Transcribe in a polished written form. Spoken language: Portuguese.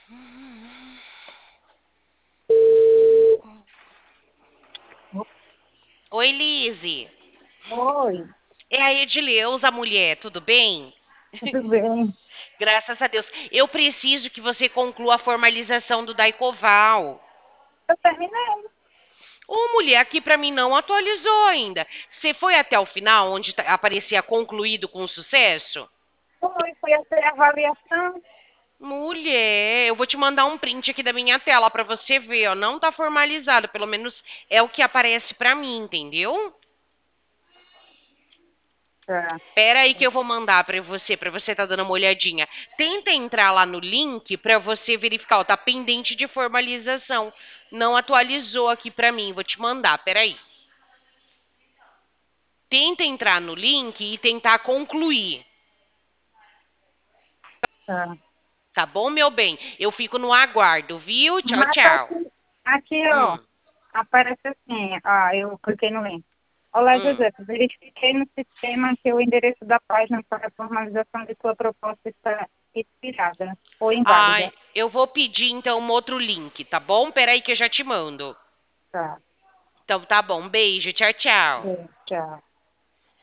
Oi, Lise. Oi, É a Edileuza, mulher, tudo bem? tudo bem? Graças a Deus. Eu preciso que você conclua a formalização do Daicoval. Eu terminei. Ô, mulher, aqui pra mim não atualizou ainda. Você foi até o final, onde aparecia concluído com sucesso? Fui fazer a avaliação. Mulher, eu vou te mandar um print aqui da minha tela pra você ver, ó. Não tá formalizado, pelo menos é o que aparece pra mim, entendeu? Tá. Pera aí que eu vou mandar pra você tá dando uma olhadinha. Tenta entrar lá no link pra você verificar, ó, tá pendente de formalização. Não atualizou aqui pra mim, vou te mandar, pera aí. Tenta entrar no link e tentar concluir, Tá. tá bom, meu bem? Eu fico no aguardo, viu? Tchau, Mas tchau. aqui, ó, Hum, aparece assim, eu cliquei no link. Olá, hum. José, verifiquei no sistema que o endereço da página para a formalização de sua proposta está expirada ou Ai, inválida. eu vou pedir então um outro link, tá bom? Pera aí que eu já te mando. Tá. Então tá bom, beijo, tchau, tchau. Bem, tchau.